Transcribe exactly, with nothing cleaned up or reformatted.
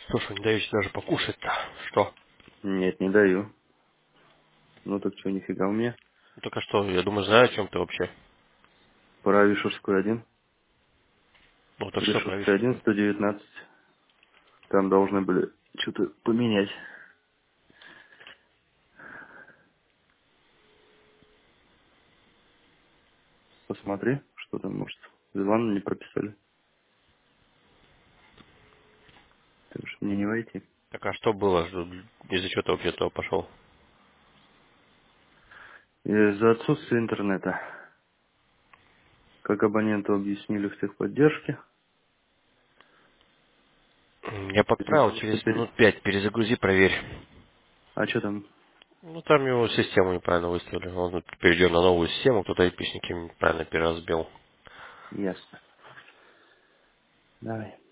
Слушай, не даете даже покушать-то. Что? Нет, не даю. Ну так что, нифига у меня. Ну, только что, я думаю, знаю, о чем ты вообще. Пора Вишерскую один. Ну, так что про Вишерская Вишенку? один, сто девятнадцать. Там должны были что-то поменять. Посмотри, что там, может, Вилана не прописали. Ты уж мне не войти. Так а что было? Что- Из-за чего ты вообще туда пошел? Из-за отсутствия интернета. Как абоненту объяснили в техподдержке, М, Я подправил, требуется через пере... минут пять перезагрузи, проверь. А что там? Ну, там его систему неправильно выставили. Он тут перейдет на новую систему, кто-то айпишники неправильно переразбил. Ясно. Давай.